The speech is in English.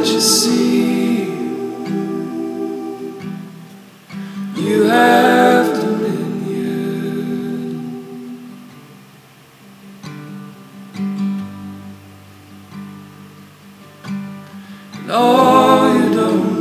you see. You have dominion. And all you don't